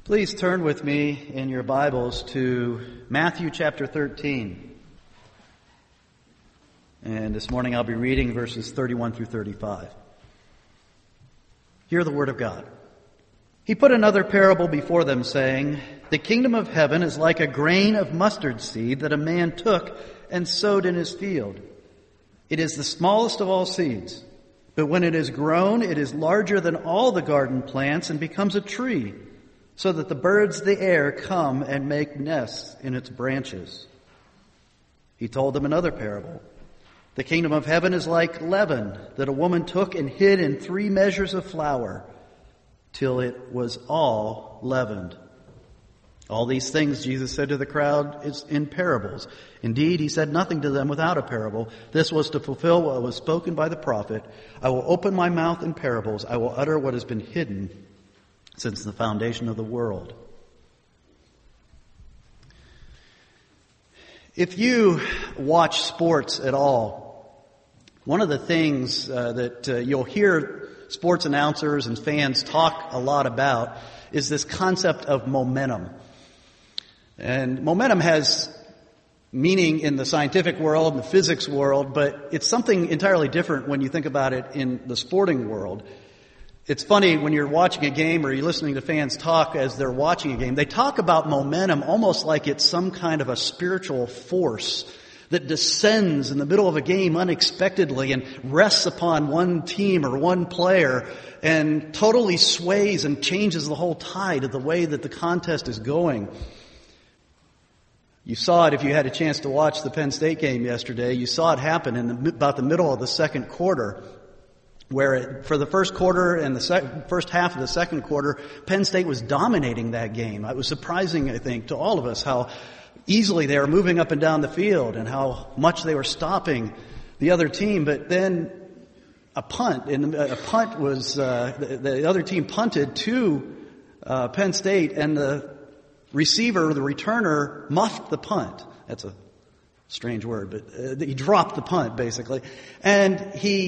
Please turn with me in your Bibles to Matthew chapter 13. And this morning I'll be reading verses 31 through 35. Hear the word of God. He put another parable before them, saying, "The kingdom of heaven is like a grain of mustard seed that a man took and sowed in his field. It is the smallest of all seeds, but when it is grown, it is larger than all the garden plants and becomes a tree, so that the birds of the air come and make nests in its branches." He told them another parable. "The kingdom of heaven is like leaven that a woman took and hid in 3 measures of flour till it was all leavened." All these things Jesus said to the crowd is in parables. Indeed, he said nothing to them without a parable. This was to fulfill what was spoken by the prophet. "I will open my mouth in parables. I will utter what has been hidden since the foundation of the world." If you watch sports at all, one of the things that you'll hear sports announcers and fans talk a lot about is this concept of momentum. And momentum has meaning in the scientific world and the physics world, but it's something entirely different when you think about it in the sporting world. It's funny when you're watching a game or you're listening to fans talk as they're watching a game. They talk about momentum almost like it's some kind of a spiritual force that descends in the middle of a game unexpectedly and rests upon one team or one player and totally sways and changes the whole tide of the way that the contest is going. You saw it if you had a chance to watch the Penn State game yesterday. You saw it happen in about the middle of the second quarter, where for the first quarter and the first half of the second quarter, Penn State was dominating that game. It was surprising, I think, to all of us how easily they were moving up and down the field and how much they were stopping the other team. But then a punt was the other team punted to Penn State, and the receiver, the returner, muffed the punt. That's a strange word, but he dropped the punt basically, and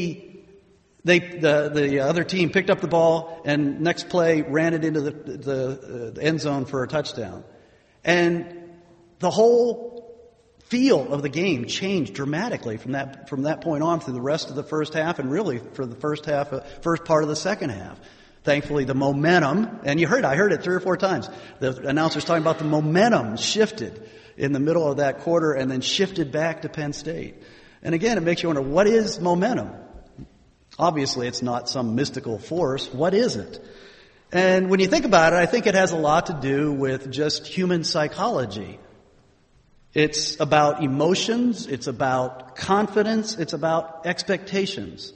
the other team picked up the ball and next play ran it into the end zone for a touchdown. And the whole feel of the game changed dramatically from that point on through the rest of the first half and really for the first part of the second half. Thankfully, the momentum, and I heard it 3 or 4 times. The announcers talking about the momentum shifted in the middle of that quarter and then shifted back to Penn State. And again, it makes you wonder, what is momentum? Obviously, it's not some mystical force. What is it? And when you think about it, I think it has a lot to do with just human psychology. It's about emotions. It's about confidence. It's about expectations.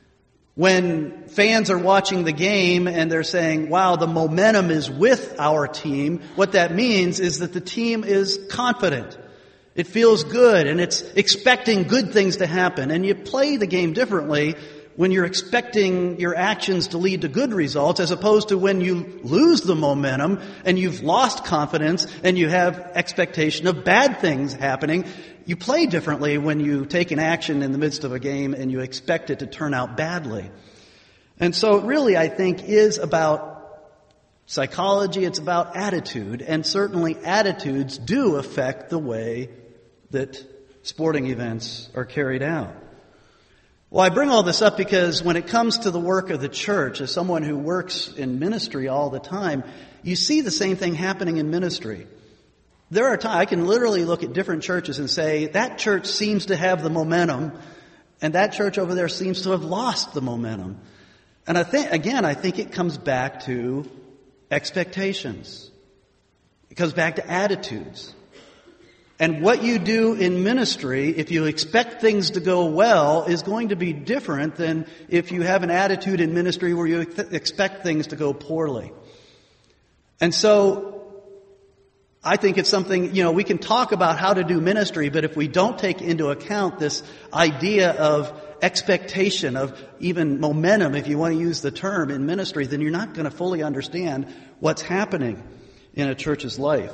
When fans are watching the game and they're saying, "Wow, the momentum is with our team," what that means is that the team is confident. It feels good and it's expecting good things to happen. And you play the game differently when you're expecting your actions to lead to good results, as opposed to when you lose the momentum and you've lost confidence and you have expectation of bad things happening. You play differently when you take an action in the midst of a game and you expect it to turn out badly. And so it really, I think, is about psychology. It's about attitude. And certainly attitudes do affect the way that sporting events are carried out. Well, I bring all this up because when it comes to the work of the church, as someone who works in ministry all the time, you see the same thing happening in ministry. There are times I can literally look at different churches and say, that church seems to have the momentum, and that church over there seems to have lost the momentum. And I think it comes back to expectations. It comes back to attitudes. And what you do in ministry, if you expect things to go well, is going to be different than if you have an attitude in ministry where you expect things to go poorly. And so I think it's something, we can talk about how to do ministry, but if we don't take into account this idea of expectation, of even momentum, if you want to use the term in ministry, then you're not going to fully understand what's happening in a church's life.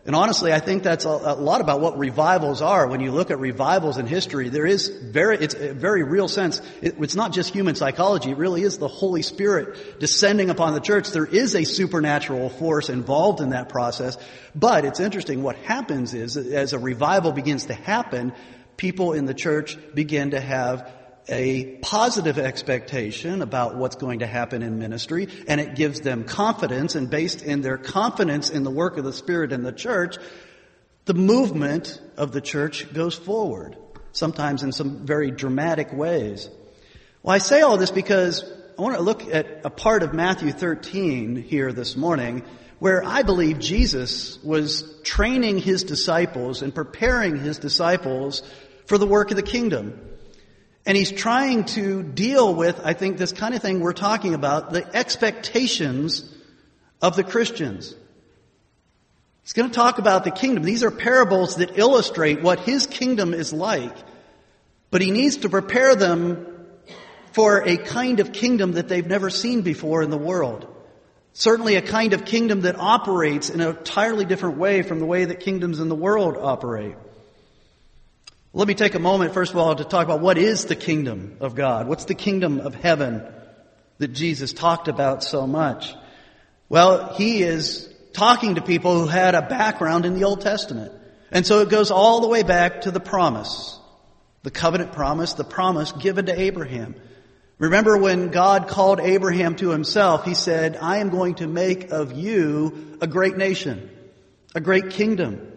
And honestly, I think that's a lot about what revivals are. When you look at revivals in history, it's a very real sense. It's not just human psychology. It really is the Holy Spirit descending upon the church. There is a supernatural force involved in that process. But it's interesting. What happens is, as a revival begins to happen, people in the church begin to have a positive expectation about what's going to happen in ministry, and it gives them confidence, and based in their confidence in the work of the Spirit in the church, the movement of the church goes forward, sometimes in some very dramatic ways. Well, I say all this because I want to look at a part of Matthew 13 here this morning where I believe Jesus was training his disciples and preparing his disciples for the work of the kingdom. And he's trying to deal with, I think, this kind of thing we're talking about, the expectations of the Christians. He's going to talk about the kingdom. These are parables that illustrate what his kingdom is like. But he needs to prepare them for a kind of kingdom that they've never seen before in the world. Certainly a kind of kingdom that operates in an entirely different way from the way that kingdoms in the world operate. Let me take a moment, first of all, to talk about what is the kingdom of God. What's the kingdom of heaven that Jesus talked about so much? Well, he is talking to people who had a background in the Old Testament. And so it goes all the way back to the promise, the covenant promise, the promise given to Abraham. Remember when God called Abraham to himself, he said, I am going to make of you a great nation, a great kingdom.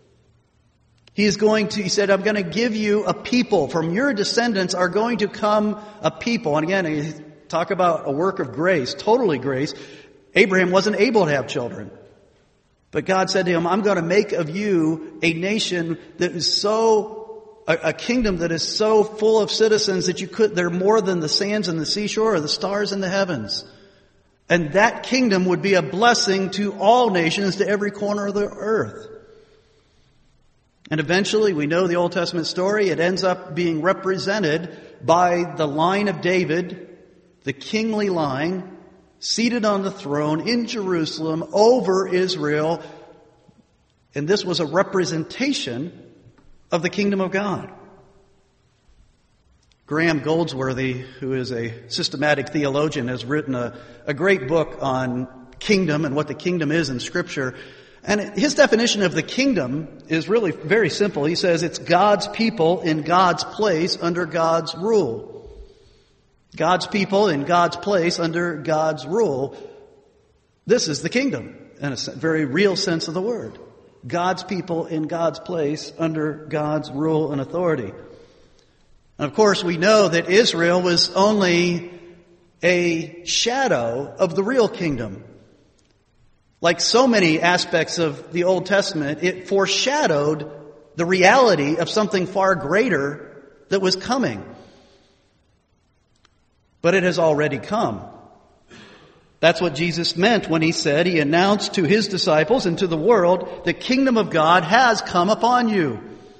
He said, I'm going to give you a people. From your descendants are going to come a people. And again, talk about a work of grace, totally grace. Abraham wasn't able to have children. But God said to him, I'm going to make of you a nation that is a kingdom that is so full of citizens that they're more than the sands in the seashore or the stars in the heavens. And that kingdom would be a blessing to all nations, to every corner of the earth. And eventually, we know the Old Testament story, it ends up being represented by the line of David, the kingly line, seated on the throne in Jerusalem over Israel. And this was a representation of the kingdom of God. Graham Goldsworthy, who is a systematic theologian, has written a great book on kingdom and what the kingdom is in Scripture. And his definition of the kingdom is really very simple. He says it's God's people in God's place under God's rule. God's people in God's place under God's rule. This is the kingdom in a very real sense of the word. God's people in God's place under God's rule and authority. And of course, we know that Israel was only a shadow of the real kingdom. Like so many aspects of the Old Testament, it foreshadowed the reality of something far greater that was coming. But it has already come. That's what Jesus meant when he announced to his disciples and to the world, the kingdom of God has come upon you.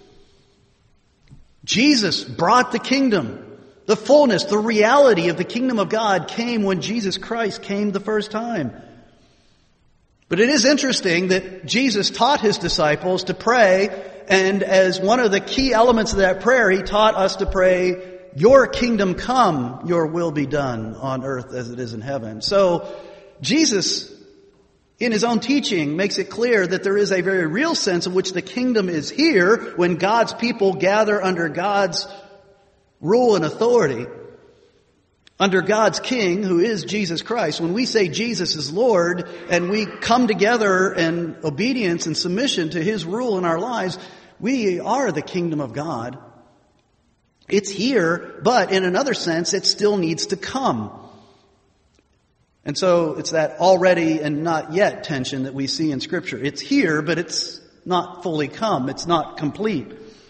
Jesus brought the kingdom. The fullness, the reality of the kingdom of God came when Jesus Christ came the first time. But it is interesting that Jesus taught his disciples to pray, and as one of the key elements of that prayer, he taught us to pray, your kingdom come, your will be done on earth as it is in heaven. So Jesus, in his own teaching, makes it clear that there is a very real sense in which the kingdom is here when God's people gather under God's rule and authority, under God's King, who is Jesus Christ. When we say Jesus is Lord and we come together in obedience and submission to his rule in our lives, we are the kingdom of God. It's here, but in another sense, it still needs to come. And so it's that already and not yet tension that we see in Scripture. It's here, but it's not fully come. It's not complete.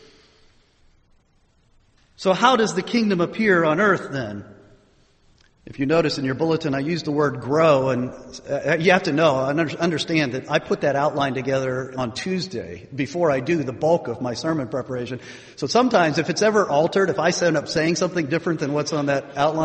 So how does the kingdom appear on earth then? If you notice in your bulletin, I used the word grow, and you have to know, understand that I put that outline together on Tuesday before I do the bulk of my sermon preparation. So sometimes if it's ever altered, if I end up saying something different than what's on that outline,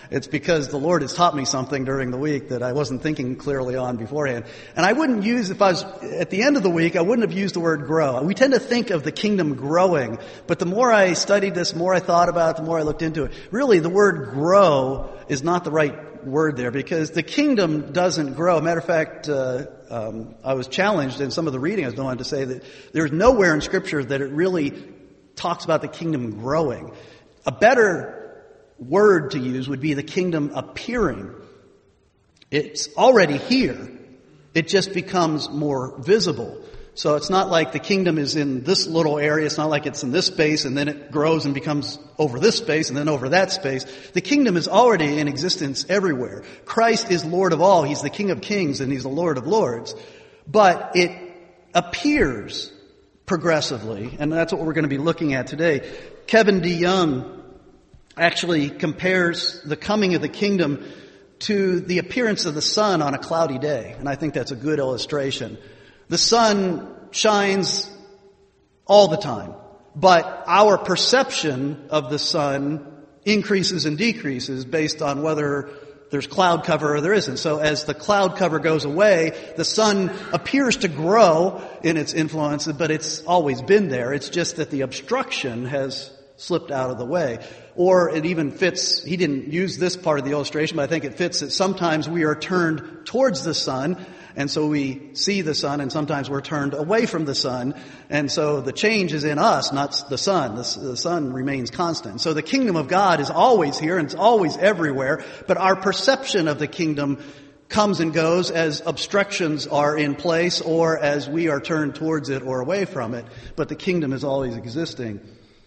It's because the Lord has taught me something during the week that I wasn't thinking clearly on beforehand. And I wouldn't use, if I was at the end of the week, I wouldn't have used the word grow. We tend to think of the kingdom growing, but the more I studied this, the more I thought about it, the more I looked into it. Really, the word grow is not the right word there, because the kingdom doesn't grow. Matter of fact, I was challenged in some of the reading I was going to say that there's nowhere in Scripture that it really talks about the kingdom growing. A better word to use would be the kingdom appearing. It's already here. It just becomes more visible. So it's not like the kingdom is in this little area. It's not like it's in this space and then it grows and becomes over this space and then over that space. The kingdom is already in existence everywhere. Christ is Lord of all. He's the King of kings and He's the Lord of lords. But it appears progressively, and that's what we're going to be looking at today. Kevin DeYoung actually compares the coming of the kingdom to the appearance of the sun on a cloudy day. And I think that's a good illustration. The sun shines all the time, but our perception of the sun increases and decreases based on whether there's cloud cover or there isn't. So as the cloud cover goes away, the sun appears to grow in its influence, but it's always been there. It's just that the obstruction has slipped out of the way. Or it even fits, he didn't use this part of the illustration, but I think it fits that sometimes we are turned towards the sun, and so we see the sun, and sometimes we're turned away from the sun, and so the change is in us, not the sun. The sun remains constant. So the kingdom of God is always here, and it's always everywhere, but our perception of the kingdom comes and goes as obstructions are in place or as we are turned towards it or away from it, but the kingdom is always existing.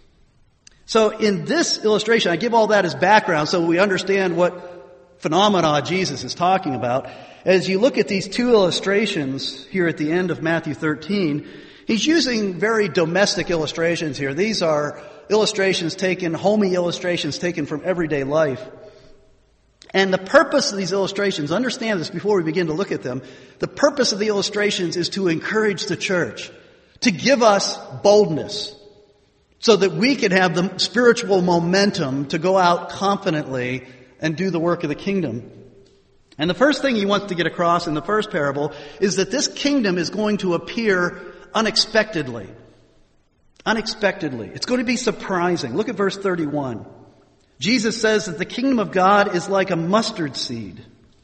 So in this illustration, I give all that as background so we understand what phenomena Jesus is talking about. As you look at these two illustrations here at the end of Matthew 13, he's using very domestic illustrations here. These are illustrations taken, homey illustrations taken from everyday life. And the purpose of these illustrations, understand this before we begin to look at them, the purpose of the illustrations is to encourage the church, to give us boldness, so that we can have the spiritual momentum to go out confidently and do the work of the kingdom. And the first thing he wants to get across in the first parable is that this kingdom is going to appear unexpectedly. Unexpectedly. It's going to be surprising. Look at verse 31. Jesus says that the kingdom of God is like a mustard seed.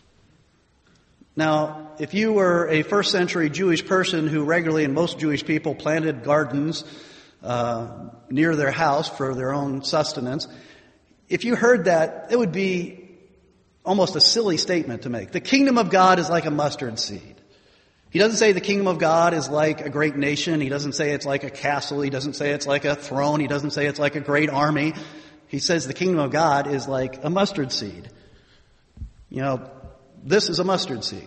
Now, if you were a first century Jewish person who regularly, and most Jewish people, planted gardens near their house for their own sustenance, if you heard that, it would be almost a silly statement to make. The kingdom of God is like a mustard seed. He doesn't say the kingdom of God is like a great nation. He doesn't say it's like a castle. He doesn't say it's like a throne. He doesn't say it's like a great army. He says the kingdom of God is like a mustard seed. You know, this is a mustard seed.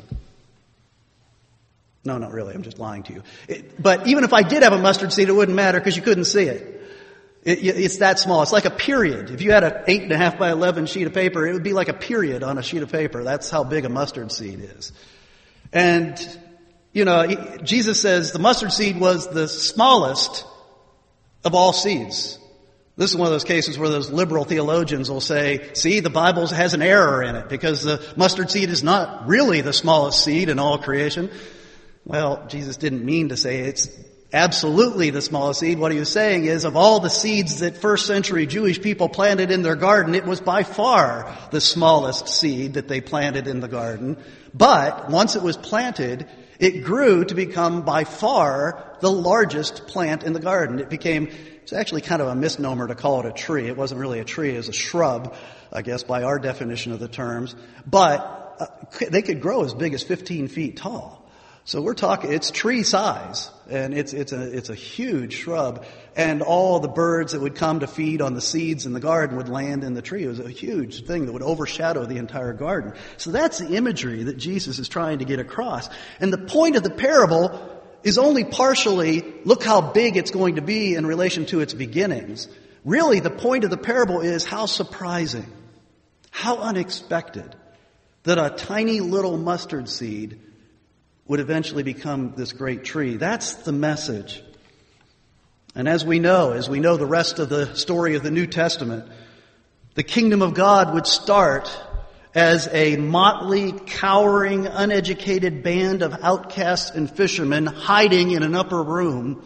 No, not really. I'm just lying to you. But even if I did have a mustard seed, it wouldn't matter because you couldn't see it. It's that small. It's like a period. If you had an 8.5 by 11 sheet of paper, it would be like a period on a sheet of paper. That's how big a mustard seed is. And, you know, Jesus says the mustard seed was the smallest of all seeds. This is one of those cases where those liberal theologians will say, see, the Bible has an error in it because the mustard seed is not really the smallest seed in all creation. Well, Jesus didn't mean to say it's absolutely the smallest seed. What he was saying is, of all the seeds that first century Jewish people planted in their garden, it was by far the smallest seed that they planted in the garden. But once it was planted, it grew to become by far the largest plant in the garden. It's actually kind of a misnomer to call it a tree. It wasn't really a tree. It was a shrub, I guess, by our definition of the terms. But they could grow as big as 15 feet tall. So we're talking, it's tree size, and it's a huge shrub, and all the birds that would come to feed on the seeds in the garden would land in the tree. It was a huge thing that would overshadow the entire garden. So that's the imagery that Jesus is trying to get across. And the point of the parable is only partially, look how big it's going to be in relation to its beginnings. Really, the point of the parable is how surprising, how unexpected that a tiny little mustard seed would eventually become this great tree. That's the message. And as we know the rest of the story of the New Testament, the kingdom of God would start as a motley, cowering, uneducated band of outcasts and fishermen hiding in an upper room.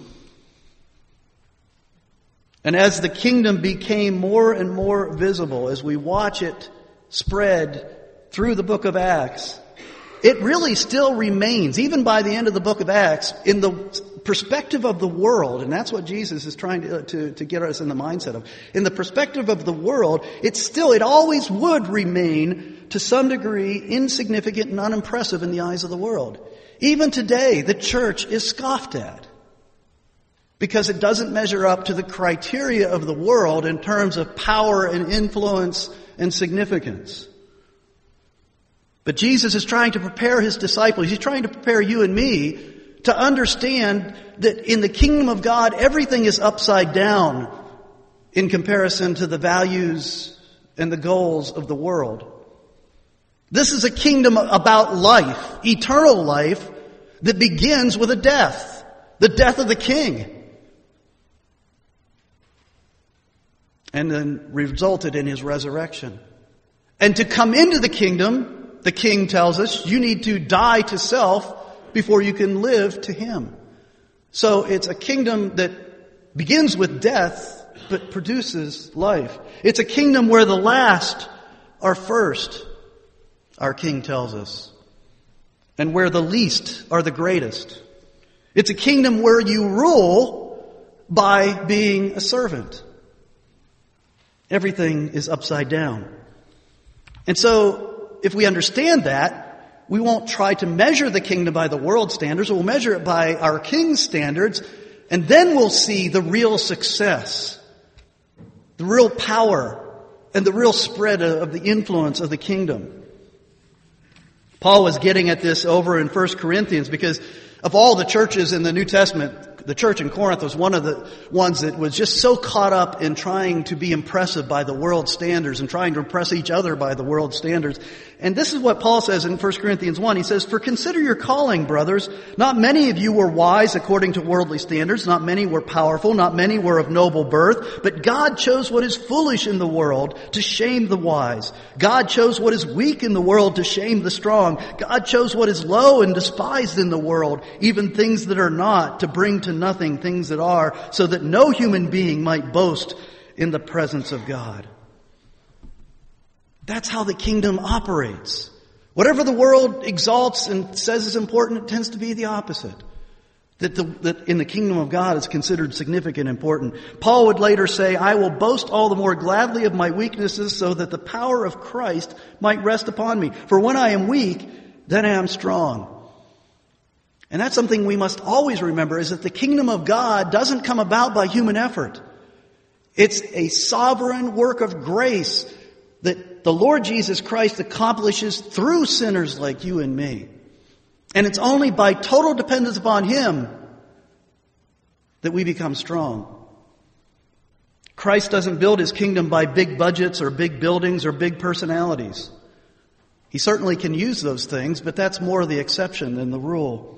And as the kingdom became more and more visible, as we watch it spread through the book of Acts, it really still remains, even by the end of the book of Acts, in the perspective of the world, and that's what Jesus is trying to get us in the mindset of. In the perspective of the world, it always would remain, to some degree, insignificant and unimpressive in the eyes of the world. Even today, the church is scoffed at because it doesn't measure up to the criteria of the world in terms of power and influence and significance. But Jesus is trying to prepare his disciples. He's trying to prepare you and me to understand that in the kingdom of God, everything is upside down in comparison to the values and the goals of the world. This is a kingdom about life, eternal life, that begins with a death, the death of the king, and then resulted in his resurrection. And to come into the kingdom, the king tells us, you need to die to self before you can live to him. So it's a kingdom that begins with death, but produces life. It's a kingdom where the last are first, our king tells us, and where the least are the greatest. It's a kingdom where you rule by being a servant. Everything is upside down. And so, if we understand that, we won't try to measure the kingdom by the world standards. We'll measure it by our king's standards, and then we'll see the real success, the real power, and the real spread of the influence of the kingdom. Paul was getting at this over in 1 Corinthians because of all the churches in the New Testament, the church in Corinth was one of the ones that was just so caught up in trying to be impressive by the world standards and trying to impress each other by the world standards. And this is what Paul says in 1 Corinthians 1. He says, "For consider your calling, brothers. Not many of you were wise according to worldly standards. Not many were powerful. Not many were of noble birth. But God chose what is foolish in the world to shame the wise. God chose what is weak in the world to shame the strong. God chose what is low and despised in the world, even things that are not, to bring to nothing things that are, so that no human being might boast in the presence of God." That's how the kingdom operates. Whatever the world exalts and says is important, it tends to be the opposite. That in the kingdom of God is considered significant and important. Paul would later say, "I will boast all the more gladly of my weaknesses so that the power of Christ might rest upon me. For when I am weak, then I am strong." And that's something we must always remember, is that the kingdom of God doesn't come about by human effort. It's a sovereign work of grace that the Lord Jesus Christ accomplishes through sinners like you and me. And it's only by total dependence upon him that we become strong. Christ doesn't build his kingdom by big budgets or big buildings or big personalities. He certainly can use those things, but that's more the exception than the rule.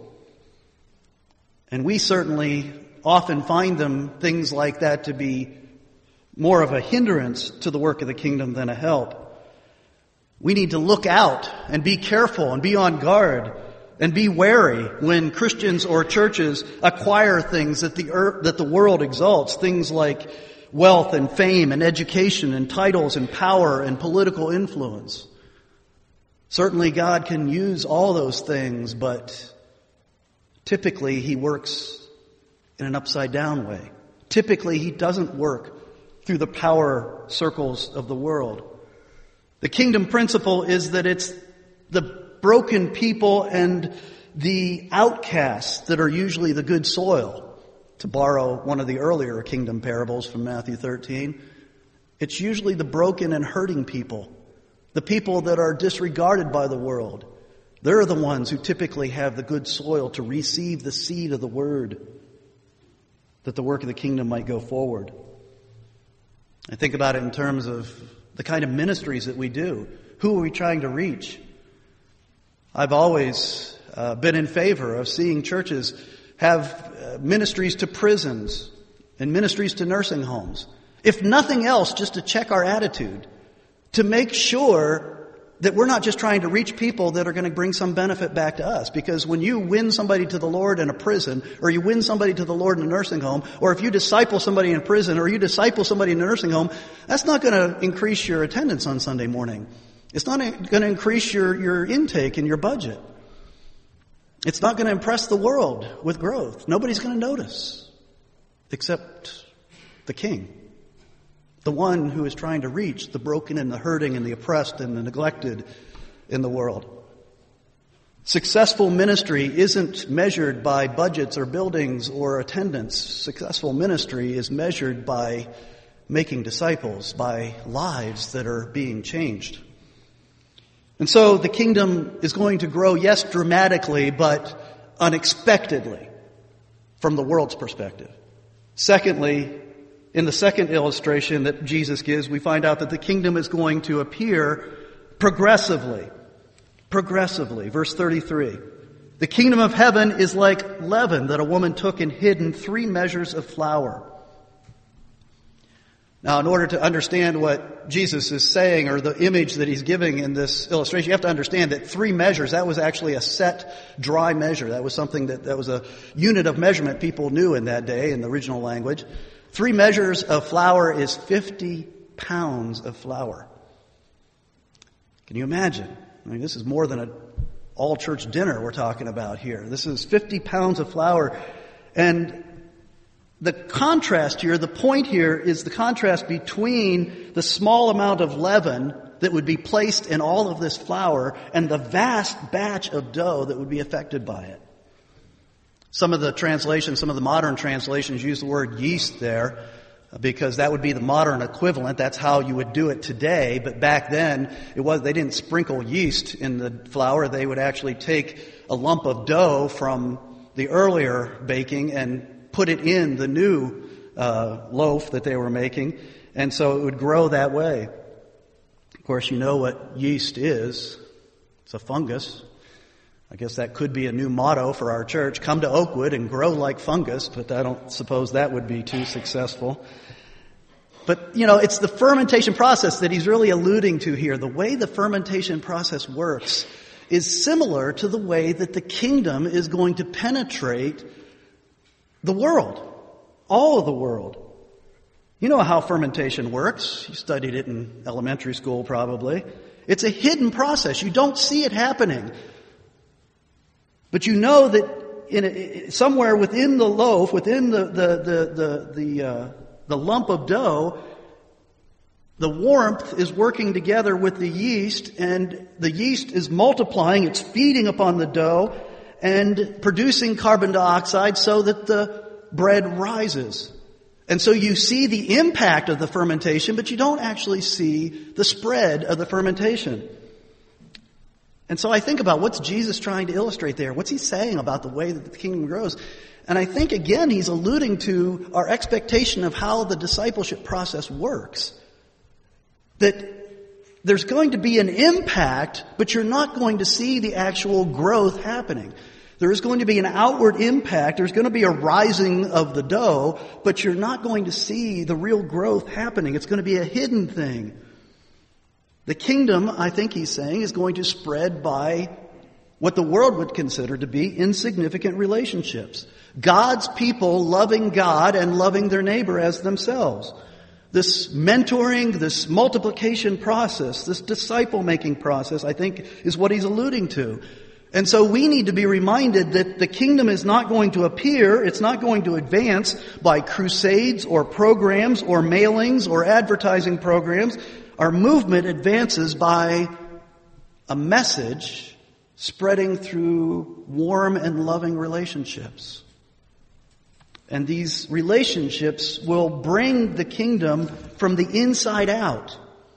And we certainly often find things like that to be more of a hindrance to the work of the kingdom than a help. We need to look out and be careful and be on guard and be wary when Christians or churches acquire things that the world exalts, things like wealth and fame and education and titles and power and political influence. Certainly God can use all those things, but typically he works in an upside down way. Typically he doesn't work through the power circles of the world. The kingdom principle is that it's the broken people and the outcasts that are usually the good soil. To borrow one of the earlier kingdom parables from Matthew 13, it's usually the broken and hurting people, the people that are disregarded by the world. They're the ones who typically have the good soil to receive the seed of the word, that the work of the kingdom might go forward. I think about it in terms of the kind of ministries that we do. Who are we trying to reach? I've always been in favor of seeing churches have ministries to prisons and ministries to nursing homes. If nothing else, just to check our attitude. to make sure that we're not just trying to reach people that are going to bring some benefit back to us. Because when you win somebody to the Lord in a prison, or you win somebody to the Lord in a nursing home, or if you disciple somebody in prison, or you disciple somebody in a nursing home, that's not going to increase your attendance on Sunday morning. It's not going to increase your intake and your budget. It's not going to impress the world with growth. Nobody's going to notice, except the King. The one who is trying to reach the broken and the hurting and the oppressed and the neglected in the world. Successful ministry isn't measured by budgets or buildings or attendance. Successful ministry is measured by making disciples, by lives that are being changed. And so the kingdom is going to grow, yes, dramatically, but unexpectedly from the world's perspective. Secondly, in the second illustration that Jesus gives, we find out that the kingdom is going to appear progressively. Progressively. Verse 33. The kingdom of heaven is like leaven that a woman took and hid in 3 measures of flour. Now, in order to understand what Jesus is saying, or the image that he's giving in this illustration, you have to understand that 3 measures, that was actually a set dry measure. That was something that was a unit of measurement people knew in that day in the original language. 3 measures of flour is 50 pounds of flour. Can you imagine? I mean, this is more than an all-church dinner we're talking about here. This is 50 pounds of flour. And the contrast here, the point here is the contrast between the small amount of leaven that would be placed in all of this flour and the vast batch of dough that would be affected by it. Some of the modern translations use the word yeast there because that would be the modern equivalent. That's how you would do it today. But back then, they didn't sprinkle yeast in the flour. They would actually take a lump of dough from the earlier baking and put it in the new loaf that they were making. And so it would grow that way. Of course, you know what yeast is. It's a fungus. I guess that could be a new motto for our church. Come to Oakwood and grow like fungus, but I don't suppose that would be too successful. But, it's the fermentation process that he's really alluding to here. The way the fermentation process works is similar to the way that the kingdom is going to penetrate the world, all of the world. You know how fermentation works. You studied it in elementary school probably. It's a hidden process. You don't see it happening. But you know that somewhere within the loaf, within the lump of dough, the warmth is working together with the yeast, and the yeast is multiplying. It's feeding upon the dough and producing carbon dioxide so that the bread rises. And so you see the impact of the fermentation, but you don't actually see the spread of the fermentation. And so I think about what's Jesus trying to illustrate there. What's he saying about the way that the kingdom grows? And I think, again, he's alluding to our expectation of how the discipleship process works. That there's going to be an impact, but you're not going to see the actual growth happening. There is going to be an outward impact. There's going to be a rising of the dough, but you're not going to see the real growth happening. It's going to be a hidden thing. The kingdom, I think he's saying, is going to spread by what the world would consider to be insignificant relationships. God's people loving God and loving their neighbor as themselves. This mentoring, this multiplication process, this disciple-making process, I think, is what he's alluding to. And so we need to be reminded that the kingdom is not going to appear, it's not going to advance by crusades or programs or mailings or advertising programs. Our movement advances by a message spreading through warm and loving relationships. And these relationships will bring the kingdom from the inside out.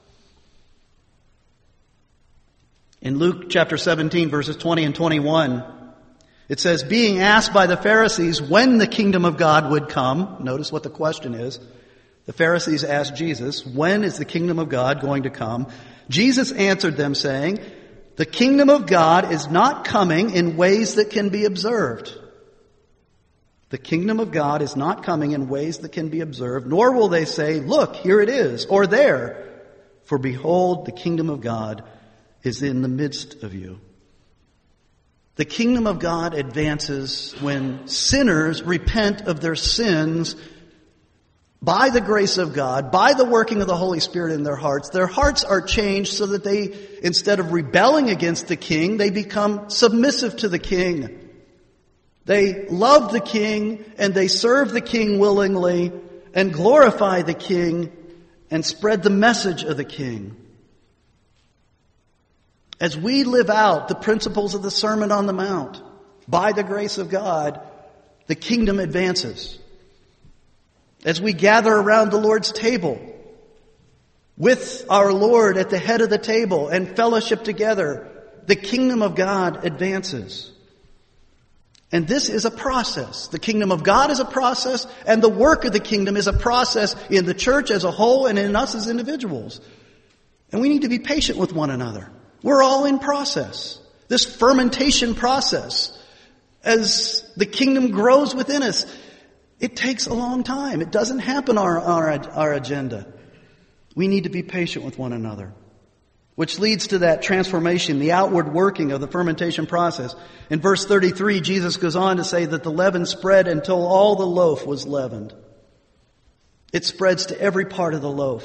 In Luke chapter 17, verses 20 and 21, it says, being asked by the Pharisees when the kingdom of God would come. Notice what the question is. The Pharisees asked Jesus, when is the kingdom of God going to come? Jesus answered them saying, the kingdom of God is not coming in ways that can be observed. The kingdom of God is not coming in ways that can be observed, nor will they say, look, here it is, or there. For behold, the kingdom of God is in the midst of you. The kingdom of God advances when sinners repent of their sins by the grace of God, by the working of the Holy Spirit in their hearts. Their hearts are changed so that they, instead of rebelling against the king, they become submissive to the king. They love the king and they serve the king willingly and glorify the king and spread the message of the king. As we live out the principles of the Sermon on the Mount, by the grace of God, the kingdom advances. As we gather around the Lord's table, with our Lord at the head of the table and fellowship together, the kingdom of God advances. And this is a process. The kingdom of God is a process, and the work of the kingdom is a process in the church as a whole and in us as individuals. And we need to be patient with one another. We're all in process. This fermentation process, as the kingdom grows within us, it takes a long time. It doesn't happen on our agenda. We need to be patient with one another. Which leads to that transformation, the outward working of the fermentation process. In verse 33, Jesus goes on to say that the leaven spread until all the loaf was leavened. It spreads to every part of the loaf.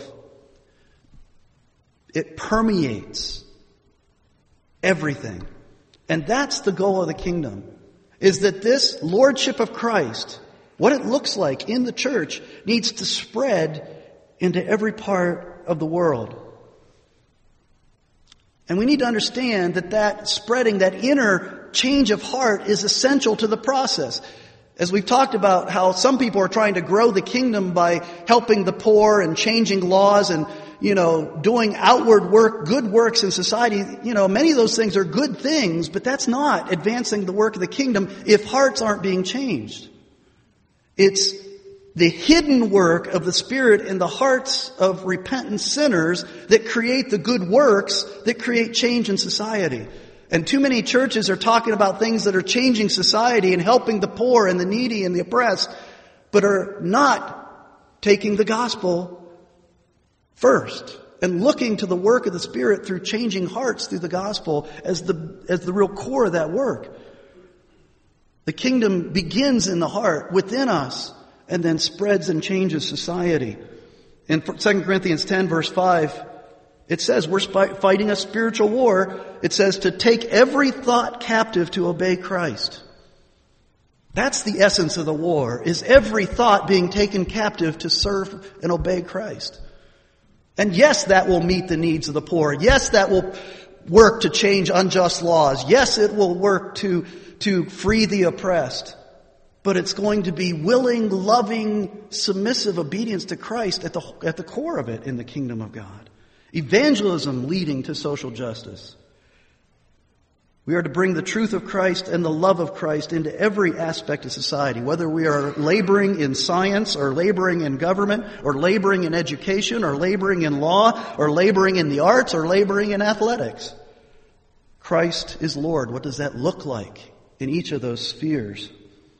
It permeates everything. And that's the goal of the kingdom, is that this lordship of Christ, what it looks like in the church, needs to spread into every part of the world. And we need to understand that spreading, that inner change of heart is essential to the process. As we've talked about how some people are trying to grow the kingdom by helping the poor and changing laws and, doing outward work, good works in society. Many of those things are good things, but that's not advancing the work of the kingdom if hearts aren't being changed. It's the hidden work of the Spirit in the hearts of repentant sinners that create the good works that create change in society. And too many churches are talking about things that are changing society and helping the poor and the needy and the oppressed, but are not taking the gospel first and looking to the work of the Spirit through changing hearts through the gospel as the real core of that work. The kingdom begins in the heart, within us, and then spreads and changes society. In 2 Corinthians 10, verse 5, it says we're fighting a spiritual war. It says to take every thought captive to obey Christ. That's the essence of the war, is every thought being taken captive to serve and obey Christ. And yes, that will meet the needs of the poor. Yes, that will work to change unjust laws. Yes, it will work to free the oppressed. But it's going to be willing, loving, submissive obedience to Christ at the core of it in the kingdom of God. Evangelism leading to social justice. We are to bring the truth of Christ and the love of Christ into every aspect of society, whether we are laboring in science or laboring in government or laboring in education or laboring in law or laboring in the arts or laboring in athletics. Christ is Lord. What does that look like in each of those spheres?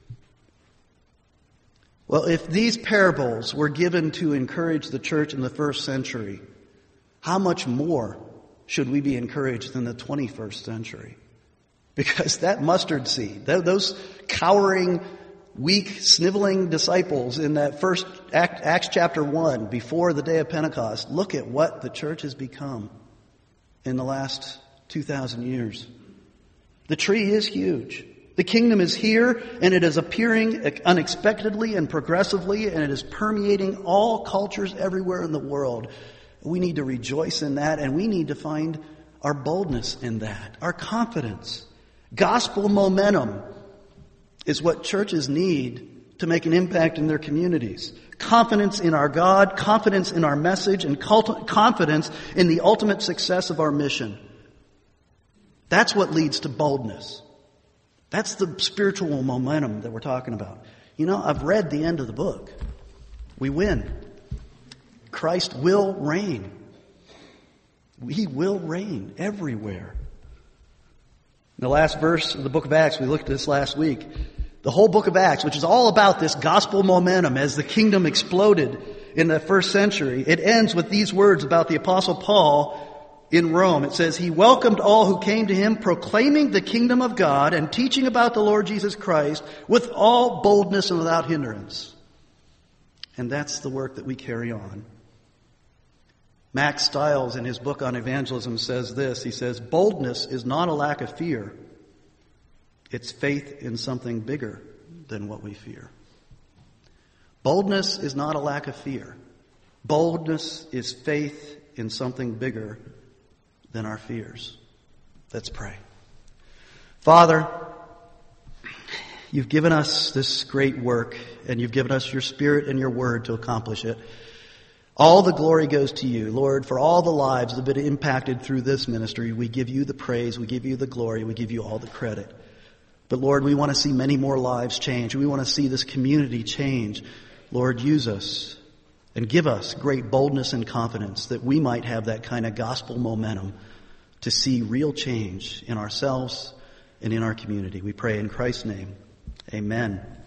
Well, if these parables were given to encourage the church in the first century, how much more should we be encouraged in the 21st century? Because that mustard seed, those cowering, weak, sniveling disciples in that first Acts chapter 1, before the day of Pentecost, look at what the church has become in the last 2,000 years. The tree is huge. The kingdom is here, and it is appearing unexpectedly and progressively, and it is permeating all cultures everywhere in the world. We need to rejoice in that, and we need to find our boldness in that, our confidence. Gospel momentum is what churches need to make an impact in their communities. Confidence in our God, confidence in our message, and confidence in the ultimate success of our mission. That's what leads to boldness. That's the spiritual momentum that we're talking about. I've read the end of the book. We win. Christ will reign. He will reign everywhere. In the last verse of the book of Acts, we looked at this last week. The whole book of Acts, which is all about this gospel momentum as the kingdom exploded in the first century, it ends with these words about the Apostle Paul in Rome. It says, he welcomed all who came to him, proclaiming the kingdom of God and teaching about the Lord Jesus Christ with all boldness and without hindrance. And that's the work that we carry on. Max Stiles, in his book on evangelism, says this. He says, boldness is not a lack of fear. It's faith in something bigger than what we fear. Boldness is not a lack of fear. Boldness is faith in something bigger than our fears. Let's pray. Father, you've given us this great work, and you've given us your Spirit and your Word to accomplish it. All the glory goes to you, Lord, for all the lives that have been impacted through this ministry. We give you the praise, we give you the glory, we give you all the credit. But Lord, we want to see many more lives change. We want to see this community change. Lord, use us and give us great boldness and confidence that we might have that kind of gospel momentum to see real change in ourselves and in our community. We pray in Christ's name. Amen.